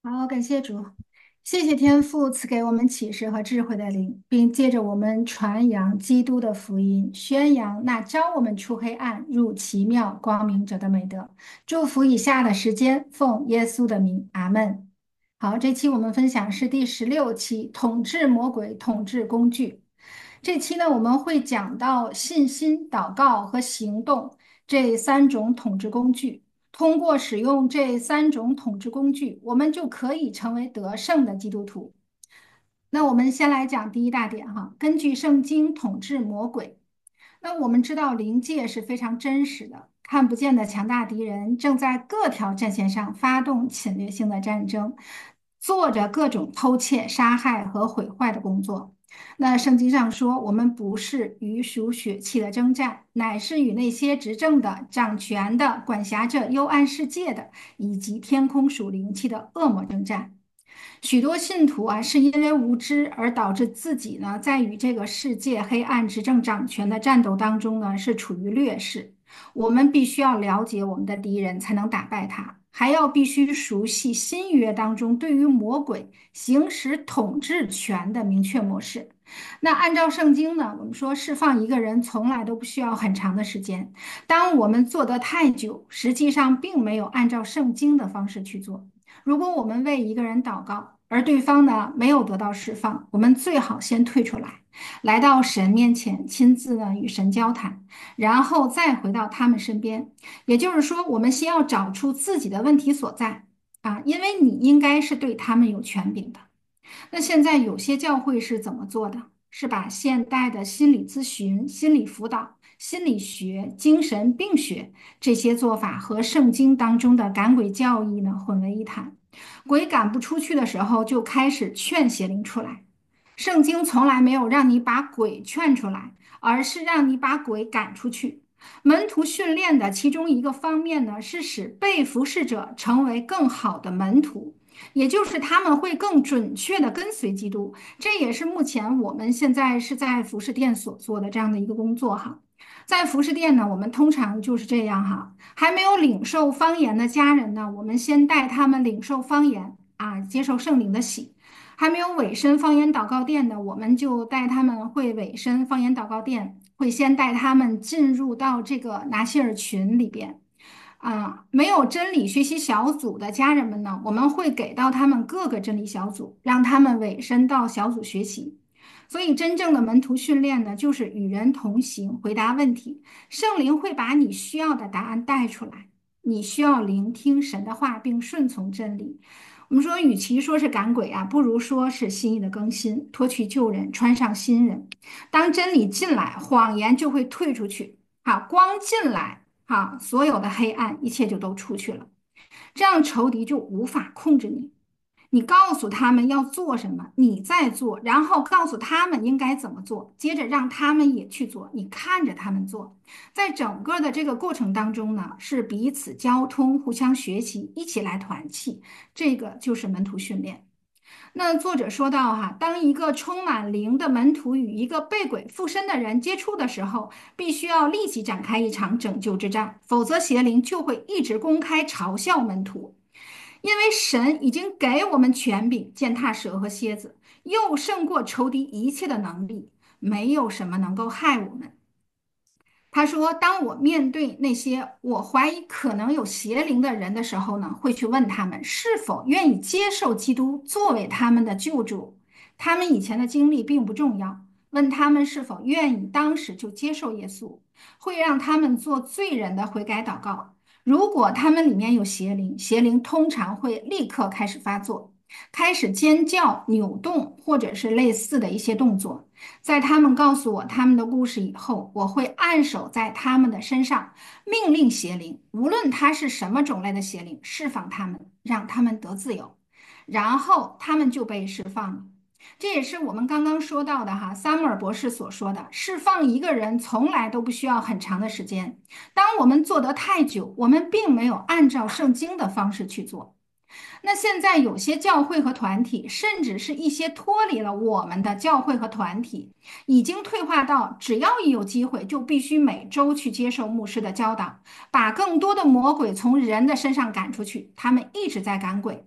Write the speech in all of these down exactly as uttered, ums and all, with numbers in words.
好，感谢主，谢谢天父赐给我们启示和智慧的灵，并借着我们传扬基督的福音，宣扬那招我们出黑暗入奇妙光明者的美德。祝福以下的时间，奉耶稣的名，阿门。好，这期我们分享是第十六期统治魔鬼统治工具。这期呢，我们会讲到信心、祷告和行动这三种统治工具。通过使用这三种统治工具，我们就可以成为得胜的基督徒。那我们先来讲第一大点哈，根据圣经统治魔鬼。那我们知道灵界是非常真实的，看不见的强大敌人正在各条战线上发动侵略性的战争，做着各种偷窃、杀害和毁坏的工作。那圣经上说，我们不是与属血气的征战，乃是与那些执政的、掌权的、管辖着幽暗世界的，以及天空属灵气的恶魔征战。许多信徒啊，是因为无知而导致自己呢，在与这个世界黑暗执政掌权的战斗当中呢，是处于劣势。我们必须要了解我们的敌人，才能打败他，还要必须熟悉新约当中对于魔鬼行使统治权的明确模式。那按照圣经呢，我们说释放一个人从来都不需要很长的时间。当我们做得太久，实际上并没有按照圣经的方式去做。如果我们为一个人祷告，而对方呢没有得到释放，我们最好先退出来，来到神面前，亲自呢与神交谈，然后再回到他们身边。也就是说，我们先要找出自己的问题所在啊，因为你应该是对他们有权柄的。那现在有些教会是怎么做的？是把现代的心理咨询、心理辅导、心理学、精神病学这些做法和圣经当中的赶鬼教义呢混为一谈。鬼赶不出去的时候，就开始劝邪灵出来。圣经从来没有让你把鬼劝出来，而是让你把鬼赶出去。门徒训练的其中一个方面呢，是使被服侍者成为更好的门徒。也就是他们会更准确地跟随基督，这也是目前我们现在是在服饰店所做的这样的一个工作哈。在服饰店呢，我们通常就是这样哈，还没有领受方言的家人呢，我们先带他们领受方言啊，接受圣灵的洗。还没有委身方言祷告店的，我们就带他们会委身方言祷告店，会先带他们进入到这个拿西尔群里边。啊，没有真理学习小组的家人们呢，我们会给到他们各个真理小组，让他们委身到小组学习。所以，真正的门徒训练呢，就是与人同行，回答问题。圣灵会把你需要的答案带出来，你需要聆听神的话，并顺从真理。我们说，与其说是赶鬼啊，不如说是心意的更新，脱去旧人，穿上新人。当真理进来，谎言就会退出去。好，光进来。好，所有的黑暗，一切就都出去了，这样仇敌就无法控制你。你告诉他们要做什么，你再做，然后告诉他们应该怎么做，接着让他们也去做，你看着他们做。在整个的这个过程当中呢，是彼此交通、互相学习，一起来团契，这个就是门徒训练。那作者说到哈，当一个充满灵的门徒与一个被鬼附身的人接触的时候，必须要立即展开一场拯救之战，否则邪灵就会一直公开嘲笑门徒。因为神已经给我们权柄，践踏蛇和蝎子，又胜过仇敌一切的能力，没有什么能够害我们。他说：“当我面对那些我怀疑可能有邪灵的人的时候呢，会去问他们是否愿意接受基督作为他们的救主。他们以前的经历并不重要，问他们是否愿意当时就接受耶稣，会让他们做罪人的悔改祷告。如果他们里面有邪灵，邪灵通常会立刻开始发作，开始尖叫、扭动，或者是类似的一些动作。”在他们告诉我他们的故事以后，我会按手在他们的身上，命令邪灵，无论它是什么种类的邪灵，释放他们，让他们得自由，然后他们就被释放了。这也是我们刚刚说到的哈，萨姆尔博士所说的，释放一个人从来都不需要很长的时间。当我们做得太久，我们并没有按照圣经的方式去做。那现在有些教会和团体，甚至是一些脱离了我们的教会和团体，已经退化到只要一有机会，就必须每周去接受牧师的教导，把更多的魔鬼从人的身上赶出去。他们一直在赶鬼。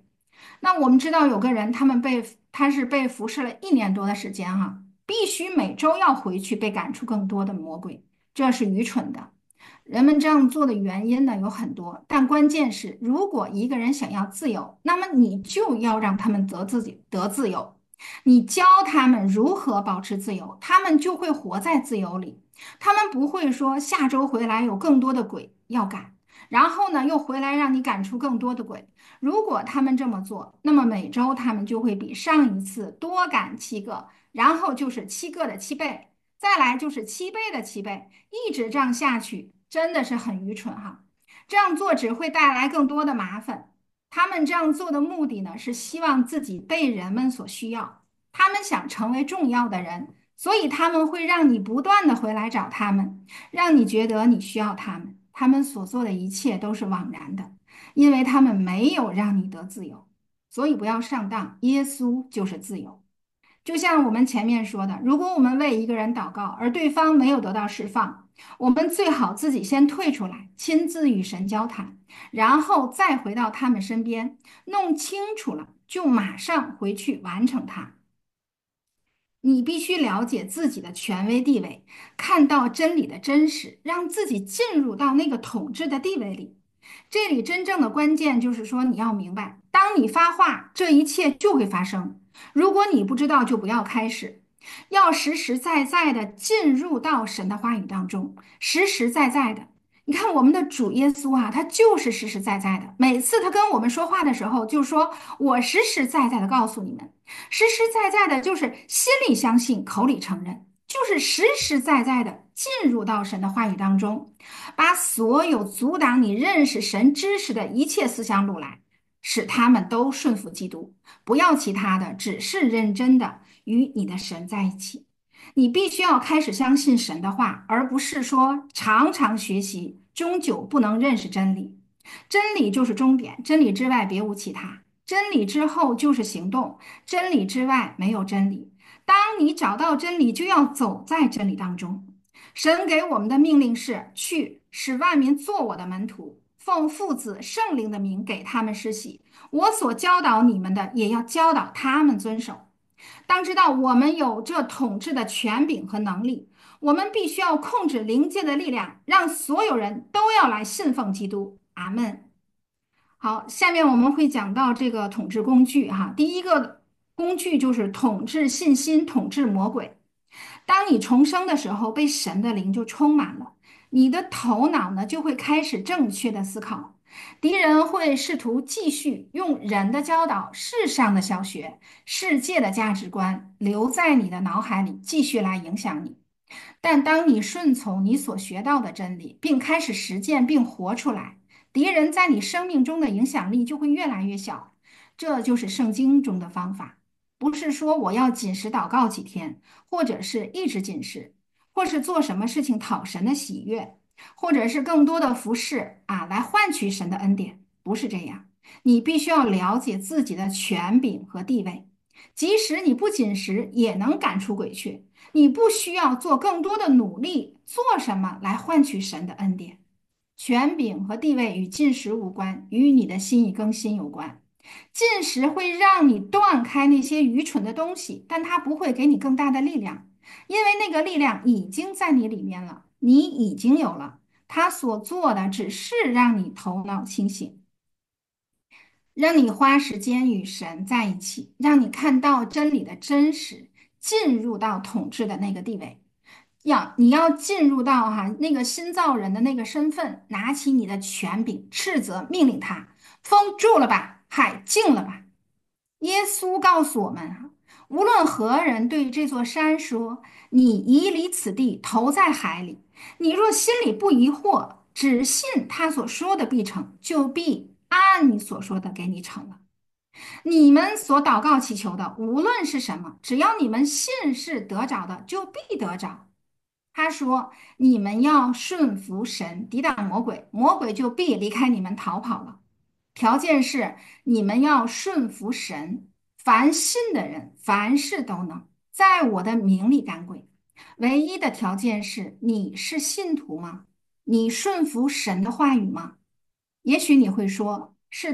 那我们知道有个人，他们被他是被服侍了一年多的时间哈，必须每周要回去被赶出更多的魔鬼，这是愚蠢的。人们这样做的原因呢有很多，但关键是，如果一个人想要自由，那么你就要让他们得自己得自由，你教他们如何保持自由，他们就会活在自由里。他们不会说下周回来有更多的鬼要赶，然后呢又回来让你赶出更多的鬼。如果他们这么做，那么每周他们就会比上一次多赶七个，然后就是七个的七倍，再来就是七倍的七倍，一直这样下去，真的是很愚蠢哈。这样做只会带来更多的麻烦。他们这样做的目的呢，是希望自己被人们所需要，他们想成为重要的人，所以他们会让你不断的回来找他们，让你觉得你需要他们。他们所做的一切都是枉然的。因为他们没有让你得自由，所以不要上当。耶稣就是自由。就像我们前面说的，如果我们为一个人祷告，而对方没有得到释放，我们最好自己先退出来，亲自与神交谈，然后再回到他们身边，弄清楚了，就马上回去完成它。你必须了解自己的权威地位，看到真理的真实，让自己进入到那个统治的地位里。这里真正的关键就是说，你要明白，当你发话，这一切就会发生。如果你不知道，就不要开始，要实实在在的进入到神的话语当中，实实在在的。你看我们的主耶稣啊，他就是实实在在的。每次他跟我们说话的时候，就说：“我实实在在的告诉你们。”实实在在的，就是心里相信，口里承认，就是实实在在的进入到神的话语当中，把所有阻挡你认识神知识的一切思想掳来，使他们都顺服基督，不要其他的，只是认真的与你的神在一起。你必须要开始相信神的话，而不是说常常学习，终究不能认识真理。真理就是终点，真理之外别无其他。真理之后就是行动，真理之外没有真理。当你找到真理，就要走在真理当中。神给我们的命令是去使万民做我的门徒，奉父子圣灵的名给他们施洗。我所教导你们的，也要教导他们遵守。当知道我们有这统治的权柄和能力，我们必须要控制灵界的力量，让所有人都要来信奉基督。阿门。好，下面我们会讲到这个统治工具哈。第一个工具就是统治信心，统治魔鬼。当你重生的时候，被神的灵就充满了，你的头脑呢就会开始正确的思考。敌人会试图继续用人的教导、世上的小学、世界的价值观留在你的脑海里，继续来影响你。但当你顺从你所学到的真理，并开始实践并活出来，敌人在你生命中的影响力就会越来越小。这就是圣经中的方法，不是说我要紧食祷告几天，或者是一直紧食，或是做什么事情讨神的喜悦，或者是更多的服侍啊，来换取神的恩典，不是这样。你必须要了解自己的权柄和地位，即使你不紧食，也能赶出鬼去。你不需要做更多的努力，做什么来换取神的恩典？权柄和地位与进食无关，与你的心意更新有关。进食会让你断开那些愚蠢的东西，但它不会给你更大的力量，因为那个力量已经在你里面了，你已经有了。他所做的只是让你头脑清醒，让你花时间与神在一起，让你看到真理的真实，进入到统治的那个地位。要你要进入到哈那个新造人的那个身份，拿起你的权柄，斥责命令他：风住了吧，海静了吧。耶稣告诉我们啊，无论何人对这座山说：“你移离此地，投在海里。”你若心里不疑惑，只信他所说的必成，就必按你所说的给你成了。你们所祷告祈求的，无论是什么，只要你们信是得着的，就必得着。他说：“你们要顺服神，抵挡魔鬼，魔鬼就必离开你们逃跑了。”条件是你们要顺服神，凡信的人，凡事都能在我的名里赶鬼。唯一的条件是你是信徒吗？你顺服神的话语吗？也许你会说：“是的，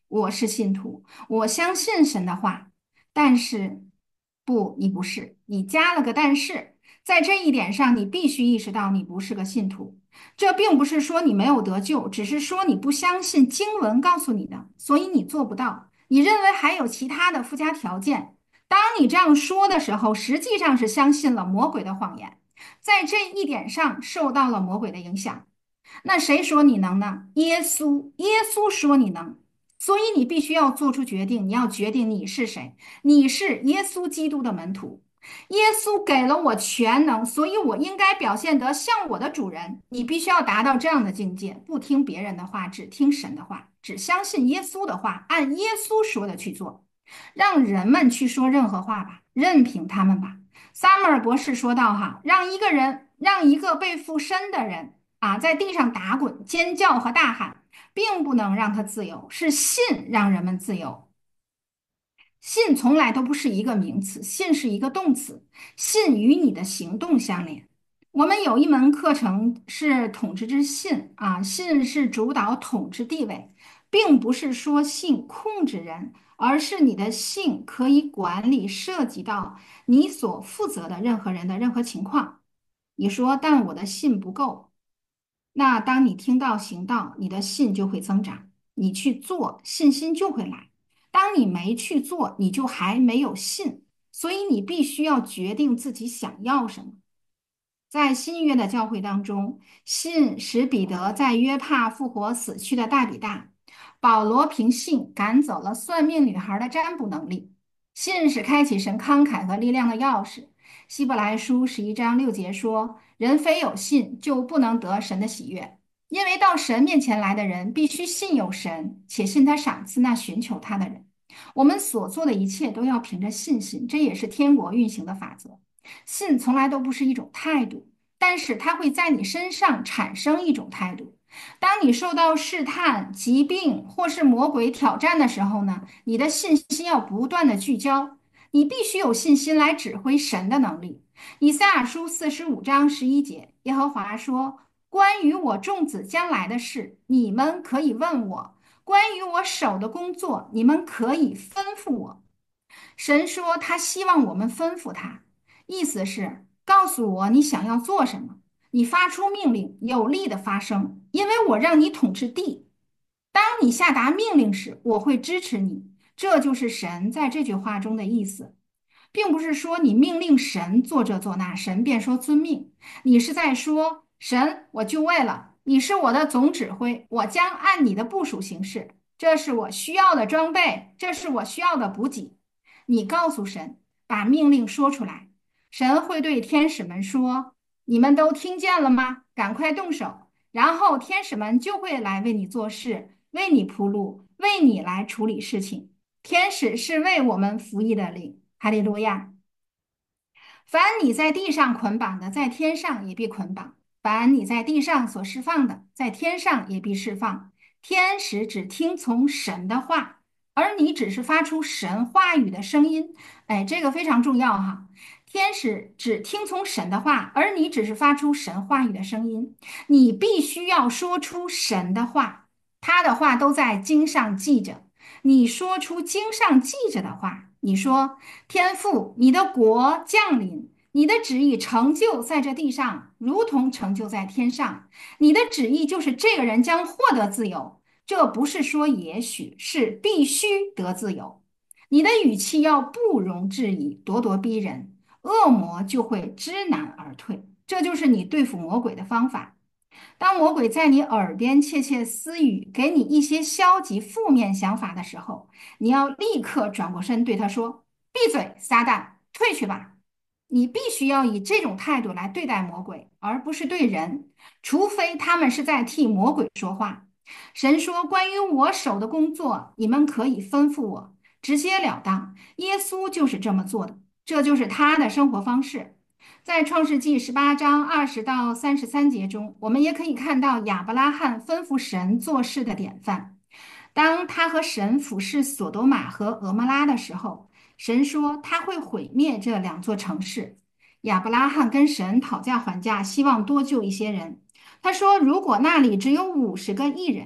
我是信徒，我相信神的话。但是，不，你不是，你加了个但是，在这一点上，你必须意识到你不是个信徒。这并不是说你没有得救，只是说你不相信经文告诉你的，所以你做不到。你认为还有其他的附加条件。当你这样说的时候，实际上是相信了魔鬼的谎言，在这一点上受到了魔鬼的影响。那谁说你能呢？耶稣，耶稣说你能，所以你必须要做出决定，你要决定你是谁，你是耶稣基督的门徒。耶稣给了我全能，所以我应该表现得像我的主人。你必须要达到这样的境界，不听别人的话，只听神的话，只相信耶稣的话，按耶稣说的去做。让人们去说任何话吧，任凭他们吧。萨缪尔博士说道：“哈，让一个人，让一个被附身的人啊，在地上打滚、尖叫和大喊，并不能让他自由，是信让人们自由。信从来都不是一个名词，信是一个动词，信与你的行动相连。我们有一门课程是统治之信啊，信是主导统治地位，并不是说信控制人，而是你的信可以管理涉及到你所负责的任何人的任何情况。你说，但我的信不够，那当你听到行道，你的信就会增长，你去做，信心就会来。当你没去做，你就还没有信，所以你必须要决定自己想要什么。在新约的教会当中，信使彼得在约帕复活死去的大比大，保罗凭信赶走了算命女孩的占卜能力。信是开启神慷慨和力量的钥匙。希伯来书十一章六节说：“人非有信，就不能得神的喜悦。因为到神面前来的人，必须信有神，且信他赏赐那寻求他的人。”我们所做的一切都要凭着信心，这也是天国运行的法则。信从来都不是一种态度，但是它会在你身上产生一种态度。当你受到试探、疾病或是魔鬼挑战的时候呢，你的信心要不断的聚焦，你必须有信心来指挥神的能力。以赛亚书四十五章十一节，耶和华说：“关于我众子将来的事，你们可以问我；关于我手的工作，你们可以吩咐我。”神说他希望我们吩咐他，意思是告诉我你想要做什么，你发出命令，有力的发声，因为我让你统治地。当你下达命令时，我会支持你。这就是神在这句话中的意思，并不是说你命令神做这做那，神便说遵命。你是在说神，我就位了，你是我的总指挥，我将按你的部署行事。这是我需要的装备，这是我需要的补给。你告诉神，把命令说出来，神会对天使们说：“你们都听见了吗？赶快动手。”然后天使们就会来为你做事，为你铺路，为你来处理事情。天使是为我们服役的灵，哈利路亚。凡你在地上捆绑的，在天上也必捆绑；凡你在地上所释放的，在天上也必释放。天使只听从神的话，而你只是发出神话语的声音。哎，这个非常重要哈。天使只听从神的话，而你只是发出神话语的声音。你必须要说出神的话，他的话都在经上记着。你说出经上记着的话，你说。天父，你的国降临，你的旨意成就在这地上，如同成就在天上。你的旨意就是这个人将获得自由，这不是说也许，是必须得自由。你的语气要不容置疑，咄咄逼人，恶魔就会知难而退。这就是你对付魔鬼的方法。当魔鬼在你耳边窃窃私语，给你一些消极负面想法的时候，你要立刻转过身对他说：“闭嘴，撒旦，退去吧！”你必须要以这种态度来对待魔鬼，而不是对人，除非他们是在替魔鬼说话。神说：“关于我手的工作，你们可以吩咐我，直截了当。”耶稣就是这么做的，这就是他的生活方式。在创世纪十八章二十到三十三节中，我们也可以看到亚伯拉罕吩咐神做事的典范。当他和神俯视索多玛和俄摩拉的时候，神说他会毁灭这两座城市。亚伯拉罕跟神讨价还价，希望多救一些人。他说，如果那里只有五十个义人，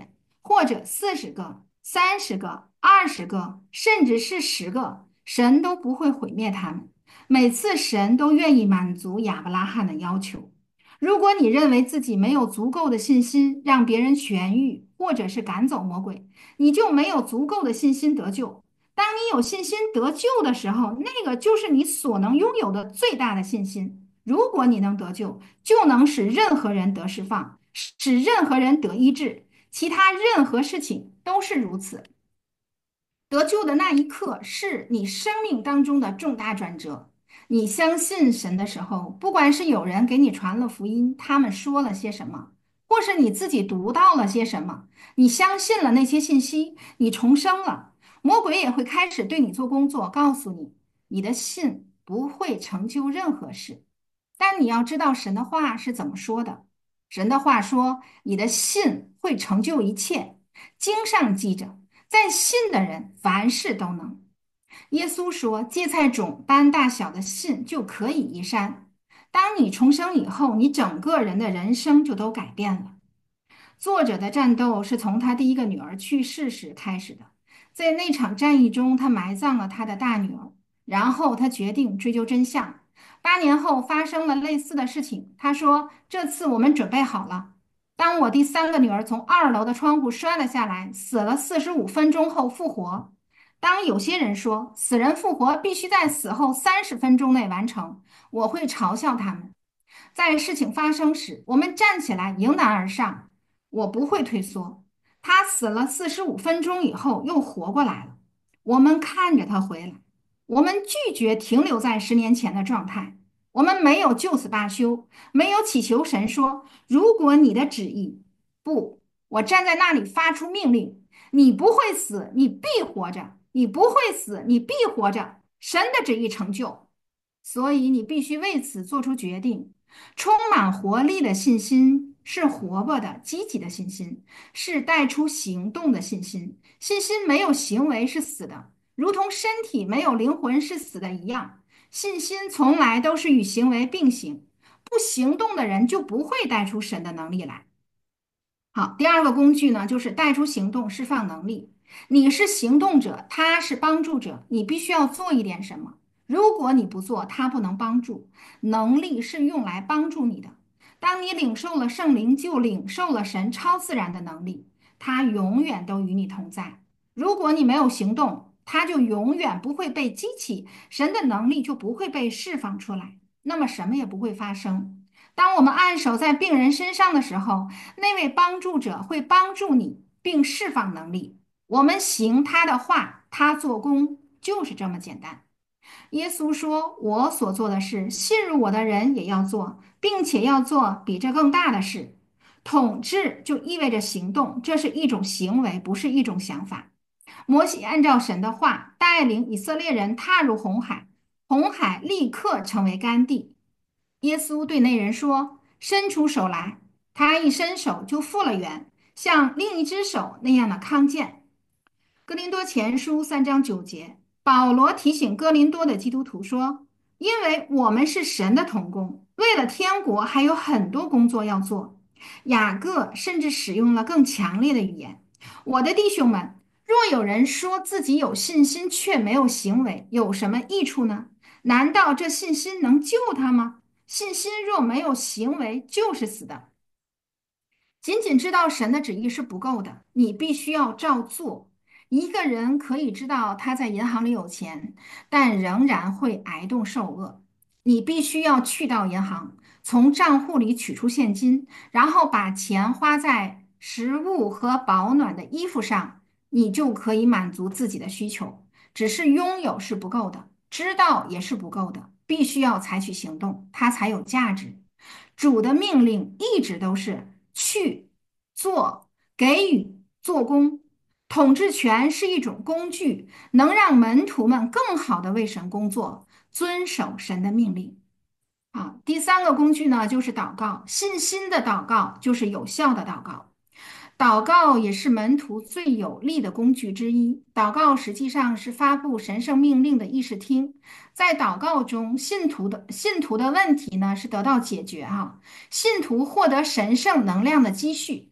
或者四十个、三十个、二十个，甚至是十个，神都不会毁灭他们。每次神都愿意满足亚伯拉罕的要求。如果你认为自己没有足够的信心让别人痊愈，或者是赶走魔鬼，你就没有足够的信心得救。当你有信心得救的时候，那个就是你所能拥有的最大的信心。如果你能得救，就能使任何人得释放，使任何人得医治，其他任何事情都是如此。得救的那一刻是你生命当中的重大转折。你相信神的时候，不管是有人给你传了福音，他们说了些什么，或是你自己读到了些什么，你相信了那些信息，你重生了，魔鬼也会开始对你做工作，告诉你，你的信不会成就任何事。但你要知道神的话是怎么说的。神的话说，你的信会成就一切。经上记着。在信的人，凡事都能。耶稣说：“芥菜种般大小的信就可以移山。”当你重生以后，你整个人的人生就都改变了。作者的战斗是从他第一个女儿去世时开始的，在那场战役中，他埋葬了他的大女儿，然后他决定追究真相。八年后发生了类似的事情，他说：“这次我们准备好了。”当我第三个女儿从二楼的窗户摔了下来，死了四十五分钟后复活。当有些人说死人复活必须在死后三十分钟内完成，我会嘲笑他们。在事情发生时，我们站起来迎难而上，我不会退缩。他死了四十五分钟以后又活过来了，我们看着他回来。我们拒绝停留在十年前的状态，我们没有就此罢休，没有祈求神说：“如果你的旨意。”不，我站在那里发出命令：你不会死，你必活着；你不会死，你必活着。神的旨意成就，所以你必须为此做出决定。充满活力的信心是活泼的、积极的信心，是带出行动的信心。信心没有行为是死的，如同身体没有灵魂是死的一样。信心从来都是与行为并行，不行动的人就不会带出神的能力来。好，第二个工具呢，就是带出行动，释放能力。你是行动者，他是帮助者，你必须要做一点什么。如果你不做，他不能帮助。能力是用来帮助你的。当你领受了圣灵，就领受了神超自然的能力，他永远都与你同在。如果你没有行动，他就永远不会被激起，神的能力就不会被释放出来，那么什么也不会发生。当我们按手在病人身上的时候，那位帮助者会帮助你，并释放能力。我们行他的话，他做工，就是这么简单。耶稣说：“我所做的事，信入我的人也要做，并且要做比这更大的事。”统治就意味着行动，这是一种行为，不是一种想法。摩西按照神的话带领以色列人踏入红海，红海立刻成为干地。耶稣对那人说：“伸出手来。”他一伸手就复了原，像另一只手那样的康健。哥林多前书三章九节，保罗提醒哥林多的基督徒说：“因为我们是神的同工，为了天国还有很多工作要做。”雅各甚至使用了更强烈的语言：“我的弟兄们，若有人说自己有信心却没有行为，有什么益处呢？难道这信心能救他吗？信心若没有行为，就是死的。”仅仅知道神的旨意是不够的，你必须要照做。一个人可以知道他在银行里有钱，但仍然会挨冻受饿。你必须要去到银行，从账户里取出现金，然后把钱花在食物和保暖的衣服上，你就可以满足自己的需求。只是拥有是不够的，知道也是不够的，必须要采取行动，它才有价值。主的命令一直都是去做、给予、做工。统治权是一种工具，能让门徒们更好地为神工作，遵守神的命令。啊，第三个工具呢，就是祷告。信心的祷告就是有效的祷告。祷告也是门徒最有力的工具之一。祷告实际上是发布神圣命令的议事厅。在祷告中，信徒的信徒的问题呢是得到解决哈、信徒获得神圣能量的积蓄。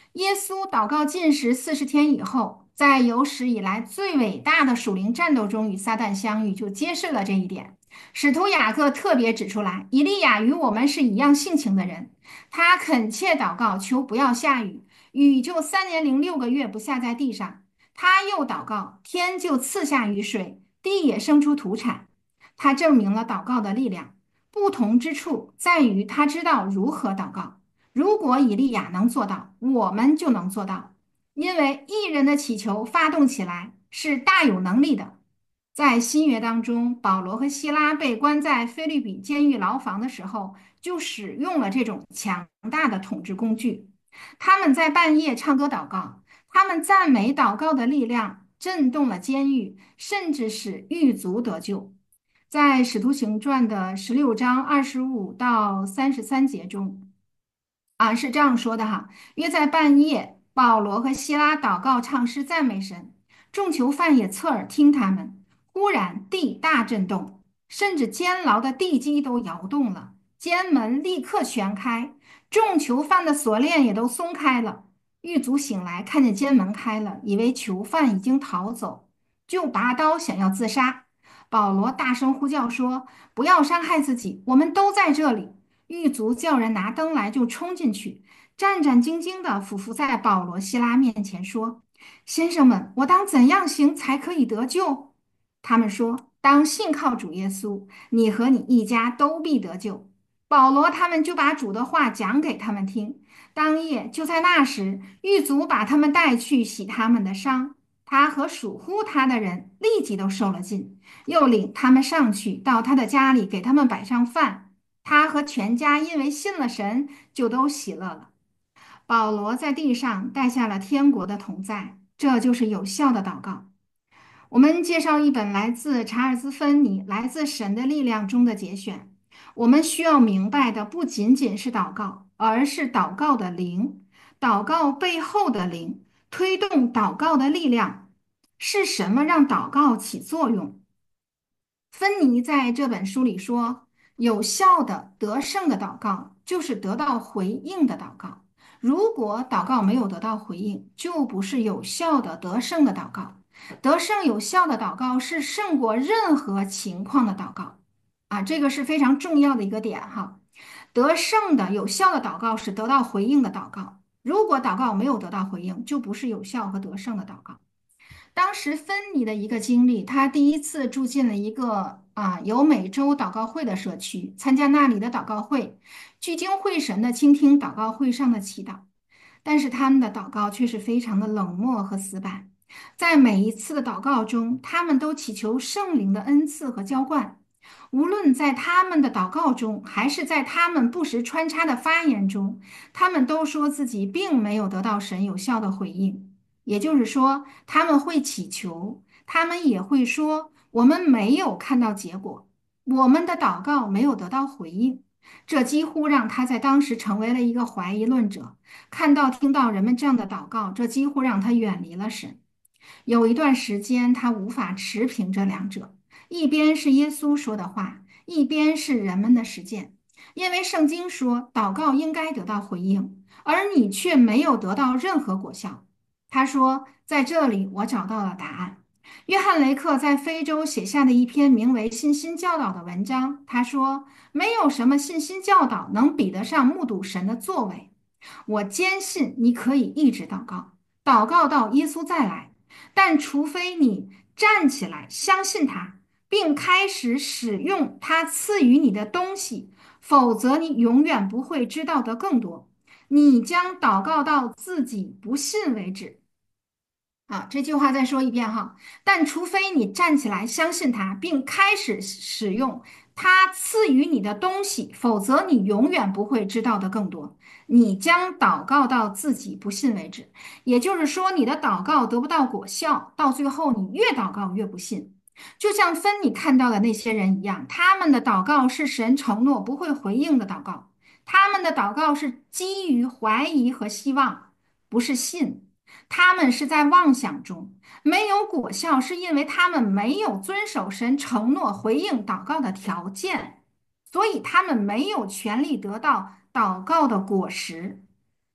耶稣祷告禁食四十天以后，在有史以来最伟大的属灵战斗中与撒旦相遇，就揭示了这一点。使徒雅各特别指出来，以利亚与我们是一样性情的人，他恳切祷告，求不要下雨，雨就三年零六个月不下在地上。他又祷告，天就赐下雨水，地也生出土产。他证明了祷告的力量。不同之处在于他知道如何祷告。如果以利亚能做到，我们就能做到，因为艺人的祈求发动起来是大有能力的。在新约当中，保罗和希拉被关在菲律比监狱牢房的时候，就使用了这种强大的统治工具。他们在半夜唱歌祷告，他们赞美祷告的力量震动了监狱，甚至使狱卒得救。在《使徒行传》的十六章二十五到三十三节中。啊，是这样说的哈，约在半夜，保罗和希拉祷告唱诗赞美神，众囚犯也侧耳听他们。忽然地大震动，甚至监牢的地基都摇动了，监门立刻全开，众囚犯的锁链也都松开了。狱卒醒来，看见监门开了，以为囚犯已经逃走，就拔刀想要自杀。保罗大声呼叫说：“不要伤害自己，我们都在这里。”狱卒叫人拿灯来，就冲进去，战战兢兢地俯伏在保罗、希拉面前说：“先生们，我当怎样行才可以得救？”他们说：“当信靠主耶稣，你和你一家都必得救。”保罗他们就把主的话讲给他们听。当夜就在那时，狱卒把他们带去洗他们的伤，他和属乎他的人立即都受了浸，又领他们上去到他的家里，给他们摆上饭。他和全家因为信了神，就都喜乐了。保罗在地上带下了天国的同在，这就是有效的祷告。我们介绍一本来自查尔斯·芬尼《来自神的力量》中的节选。我们需要明白的不仅仅是祷告，而是祷告的灵，祷告背后的灵，推动祷告的力量是什么让祷告起作用？芬尼在这本书里说，有效的得胜的祷告就是得到回应的祷告。如果祷告没有得到回应，就不是有效的得胜的祷告。得胜有效的祷告是胜过任何情况的祷告啊，这个是非常重要的一个点哈。得胜的有效的祷告是得到回应的祷告。如果祷告没有得到回应，就不是有效和得胜的祷告。当时芬尼的一个经历，他第一次住进了一个啊有美洲祷告会的社区，参加那里的祷告会，聚精会神的倾听祷告会上的祈祷。但是他们的祷告却是非常的冷漠和死板，在每一次的祷告中，他们都祈求圣灵的恩赐和浇灌。无论在他们的祷告中，还是在他们不时穿插的发言中，他们都说自己并没有得到神有效的回应。也就是说，他们会祈求，他们也会说，我们没有看到结果，我们的祷告没有得到回应。这几乎让他在当时成为了一个怀疑论者。看到、听到人们这样的祷告，这几乎让他远离了神。有一段时间，他无法持平这两者，一边是耶稣说的话，一边是人们的实践。因为圣经说，祷告应该得到回应，而你却没有得到任何果效。他说，在这里我找到了答案。约翰雷克在非洲写下的一篇名为《信心教导》的文章，他说，没有什么信心教导能比得上目睹神的作为。我坚信你可以一直祷告，祷告到耶稣再来，但除非你站起来相信他，并开始使用他赐予你的东西，否则你永远不会知道的更多。你将祷告到自己不信为止。啊，这句话再说一遍哈。但除非你站起来相信他，并开始使用他赐予你的东西，否则你永远不会知道的更多。你将祷告到自己不信为止，也就是说，你的祷告得不到果效，到最后你越祷告越不信。就像芬你看到的那些人一样，他们的祷告是神承诺不会回应的祷告，他们的祷告是基于怀疑和希望，不是信。他们是在妄想中，没有果效，是因为他们没有遵守神承诺回应祷告的条件，所以他们没有权利得到祷告的果实。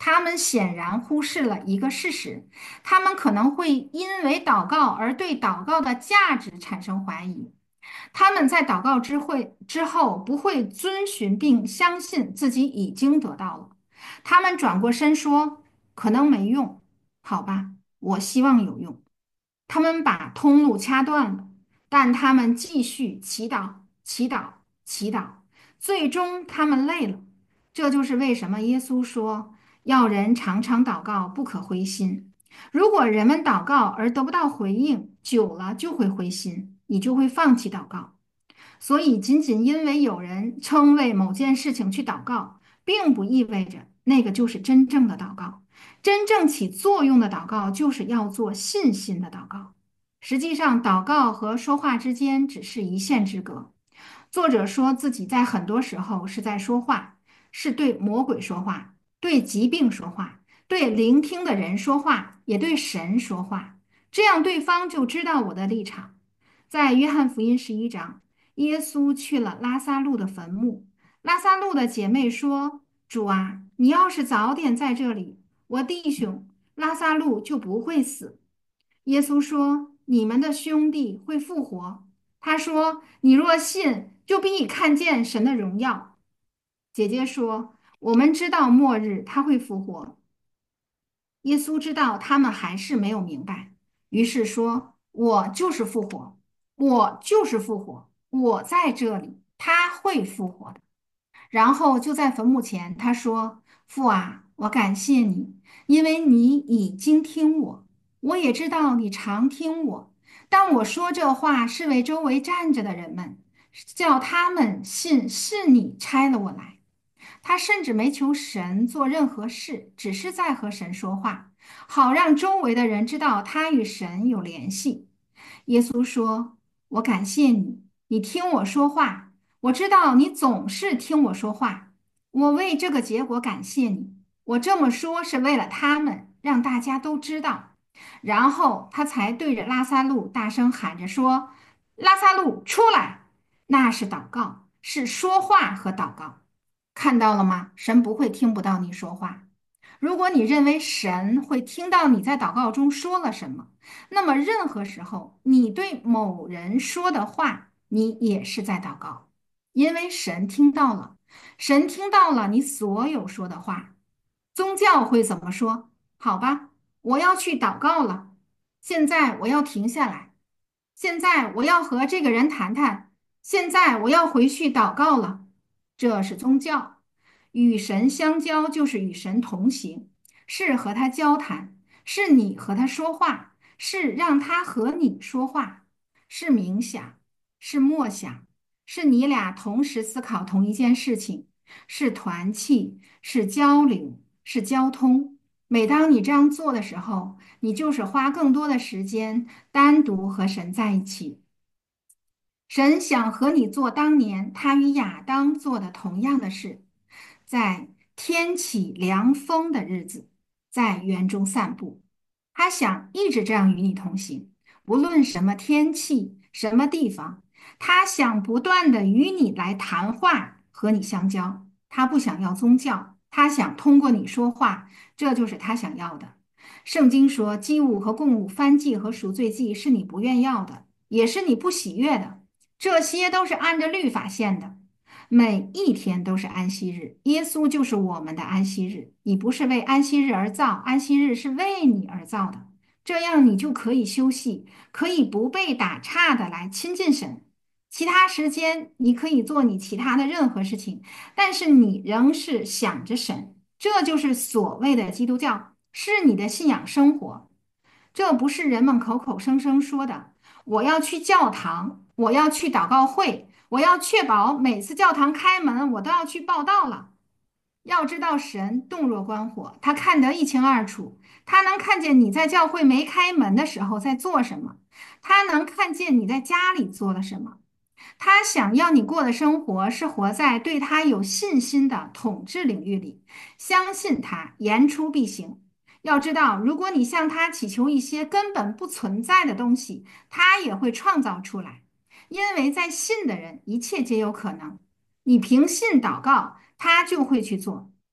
他们显然忽视了一个事实：他们可能会因为祷告而对祷告的价值产生怀疑。他们在祷告之会之后不会遵循并相信自己已经得到了。他们转过身说：“可能没用，好吧，我希望有用。”他们把通路掐断了，但他们继续祈祷、祈祷、祈祷，最终他们累了。这就是为什么耶稣说要人常常祷告，不可灰心。如果人们祷告而得不到回应，久了就会灰心，你就会放弃祷告。所以，仅仅因为有人称为某件事情去祷告，并不意味着那个就是真正的祷告。真正起作用的祷告，就是要做信心的祷告。实际上，祷告和说话之间只是一线之隔。作者说自己在很多时候是在说话，是对魔鬼说话，对疾病说话，对聆听的人说话，也对神说话。这样对方就知道我的立场。在约翰福音十一章，耶稣去了拉撒路的坟墓。拉撒路的姐妹说：“主啊，你要是早点在这里，我弟兄拉撒路就不会死。”耶稣说：“你们的兄弟会复活。”他说：“你若信，就必看见神的荣耀。”姐姐说：“我们知道末日他会复活。”耶稣知道他们还是没有明白，于是说：“我就是复活，我就是复活，我在这里，他会复活的。”然后就在坟墓前，他说：“父啊，我感谢你，因为你已经听我。我也知道你常听我，但我说这话是为周围站着的人们，叫他们信是你差了我来。”他甚至没求神做任何事，只是在和神说话，好让周围的人知道他与神有联系。耶稣说：“我感谢你，你听我说话。我知道你总是听我说话。我为这个结果感谢你。我这么说是为了他们，让大家都知道。”然后他才对着拉撒路大声喊着说：“拉撒路出来！”那是祷告，是说话和祷告。看到了吗？神不会听不到你说话。如果你认为神会听到你在祷告中说了什么，那么任何时候你对某人说的话，你也是在祷告，因为神听到了，神听到了你所有说的话。宗教会怎么说？好吧，我要去祷告了，现在我要停下来，现在我要和这个人谈谈，现在我要回去祷告了。这是宗教。与神相交就是与神同行，是和他交谈，是你和他说话，是让他和你说话，是冥想，是默想，是你俩同时思考同一件事情，是团契，是交流，是交通。每当你这样做的时候，你就是花更多的时间单独和神在一起。神想和你做当年他与亚当做的同样的事。在天起凉风的日子，在园中散步。他想一直这样与你同行，无论什么天气、什么地方，他想不断的与你来谈话，和你相交。他不想要宗教，他想通过你说话，这就是他想要的。圣经说，祭物和供物、燔祭和赎罪祭是你不愿要的，也是你不喜悦的，这些都是按着律法献的。每一天都是安息日，耶稣就是我们的安息日。你不是为安息日而造，安息日是为你而造的。这样你就可以休息，可以不被打岔的来亲近神。其他时间你可以做你其他的任何事情，但是你仍是想着神。这就是所谓的基督教，是你的信仰生活。这不是人们口口声声说的。我要去教堂，我要去祷告会，我要确保每次教堂开门，我都要去报道了。要知道，神洞若观火，他看得一清二楚，他能看见你在教会没开门的时候在做什么，他能看见你在家里做了什么。他想要你过的生活是活在对他有信心的统治领域里，相信他，言出必行。要知道，如果你向他祈求一些根本不存在的东西，他也会创造出来，因为在信的人，一切皆有可能。你凭信祷告，他就会去做。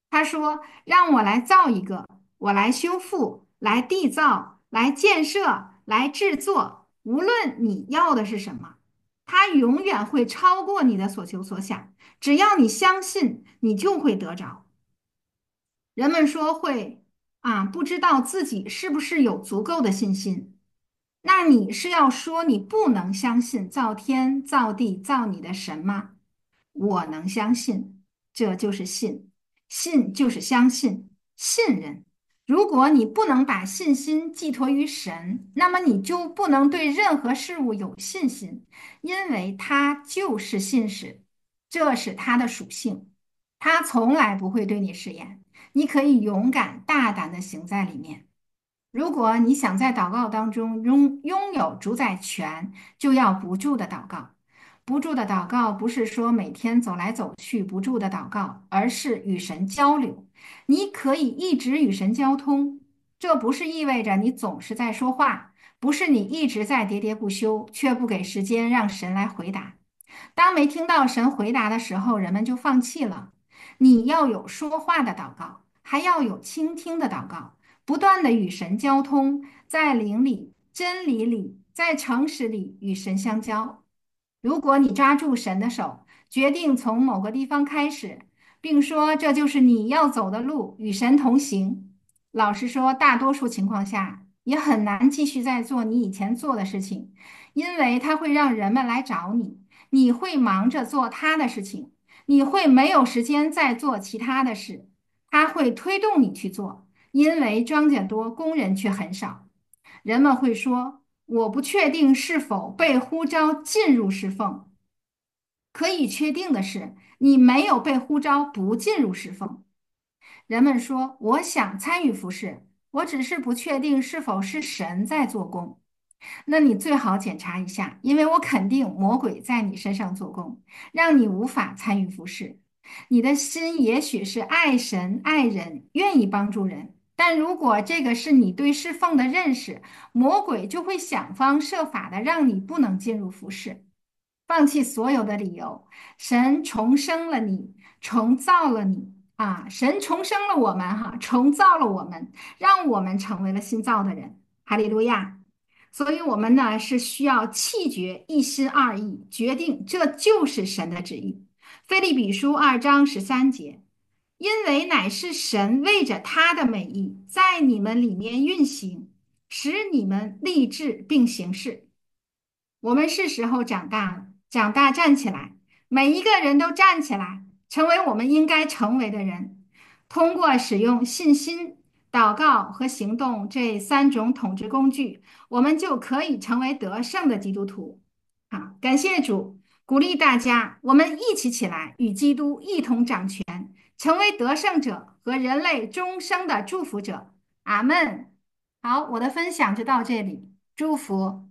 他说：“让我来造一个，我来修复，来缔造，来建设，来制作。无论你要的是什么，它永远会超过你的所求所想。只要你相信，你就会得着。”人们说会啊，不知道自己是不是有足够的信心。那你是要说你不能相信造天、造地、造你的神吗？我能相信，这就是信，信就是相信，信任。如果你不能把信心寄托于神，那么你就不能对任何事物有信心，因为他就是信使，这是他的属性，他从来不会对你食言，你可以勇敢大胆地行在里面。如果你想在祷告当中拥拥有主宰权，就要不住的祷告。不住的祷告不是说每天走来走去不住的祷告，而是与神交流。你可以一直与神交通，这不是意味着你总是在说话，不是你一直在喋喋不休，却不给时间让神来回答。当没听到神回答的时候，人们就放弃了。你要有说话的祷告，还要有倾听的祷告，不断的与神交通，在灵里、真理里，在诚实里与神相交。如果你抓住神的手，决定从某个地方开始，并说这就是你要走的路，与神同行。老实说，大多数情况下也很难继续再做你以前做的事情，因为它会让人们来找你。你会忙着做他的事情，你会没有时间再做其他的事，他会推动你去做，因为庄稼多，工人却很少。人们会说：“我不确定是否被呼召进入侍奉。”可以确定的是，你没有被呼召不进入侍奉。人们说：“我想参与服侍，我只是不确定是否是神在做工。”那你最好检查一下，因为我肯定魔鬼在你身上做工，让你无法参与服侍。你的心也许是爱神爱人，愿意帮助人，但如果这个是你对侍奉的认识，魔鬼就会想方设法的让你不能进入服侍，放弃所有的理由。神重生了你，重造了你啊！神重生了我们哈，重造了我们，让我们成为了新造的人。哈利路亚！所以，我们呢是需要气绝一心二意，决定这就是神的旨意。腓立比书二章十三节，因为乃是神为着他的美意，在你们里面运行，使你们立志并行事。我们是时候长大了，长大站起来，每一个人都站起来，成为我们应该成为的人。通过使用信心、祷告和行动这三种统治工具，我们就可以成为得胜的基督徒。好，感谢主，鼓励大家，我们一起起来，与基督一同掌权，成为得胜者和人类终生的祝福者。阿门。好，我的分享就到这里，祝福。